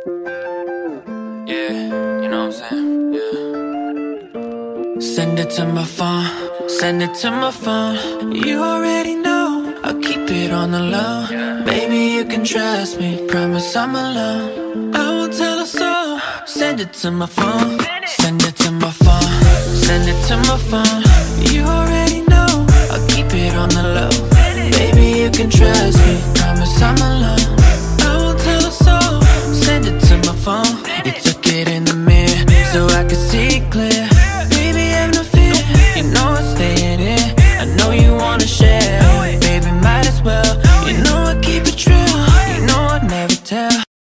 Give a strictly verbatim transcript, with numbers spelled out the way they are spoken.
Yeah, you know what I'm saying? Yeah. Send it to my phone, send it to my phone. You already know, I'll keep it on the low. Yeah. Baby, you can trust me, promise I'm alone. I won't tell a soul. Send it to my phone, send it to my phone, send it to my phone. You already know, I'll keep it on the low. Baby, you can trust me, promise I'm alone. I won't tell a soul. Send it to my phone. You took it in the mirror so I could see clear.